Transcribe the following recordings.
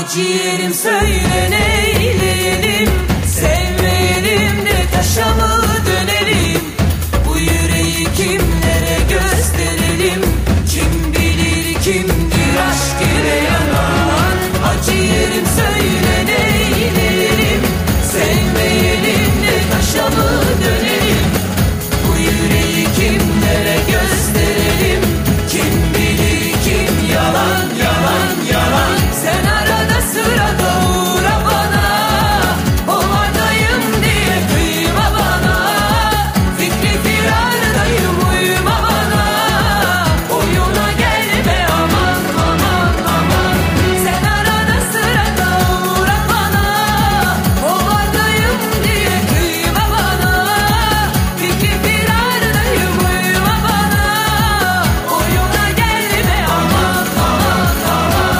Ciğerim söyle neyleyelim, sevmeyelim de taşa mı dönelim? Bu yüreği kimlere gösterelim? Kim bilir kimdir aşk ile yanan? Ciğerim söyle neyleyelim, sevmeyelim de taşa mı dönelim? Bu yüreği kimlere gösterelim? Kim bilir kim yalan yalan yalan? Sen arada sırada uğra bana, ovadayım diye kıyma bana. Fikri firardayım uyma bana, oyuna gelme aman aman aman. Sen arada sırada uğra bana, ovadayım diye kıyma bana. Fikri firardayım uyma bana, oyuna gelme aman aman aman.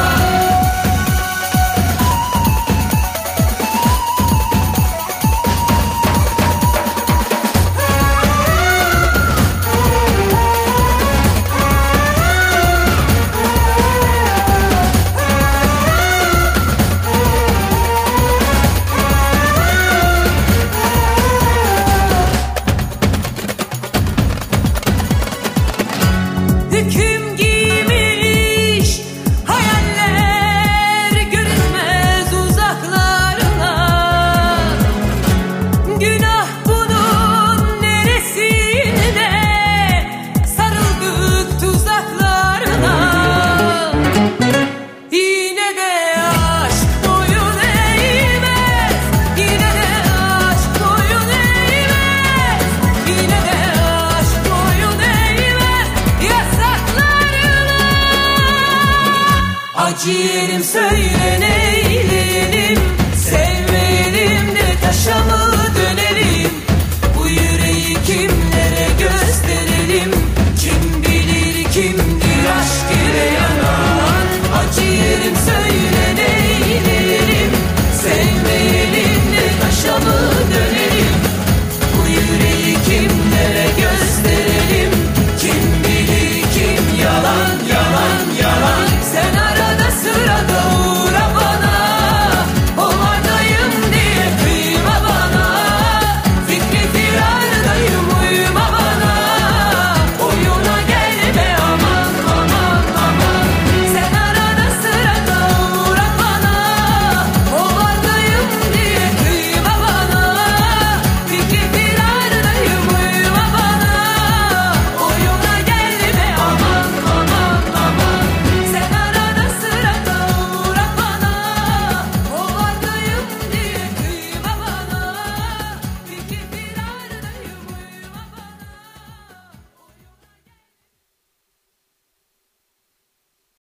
Hüküm giymiş hayaller görünmez uzaklarına. Günah bunun neresinde, sarıldık tuzaklarına. Yine de aşk boyun eğmez, yine de aşk boyun eğmez, yine de aşk boyun eğmez yasaklarına. Ciğerim söyle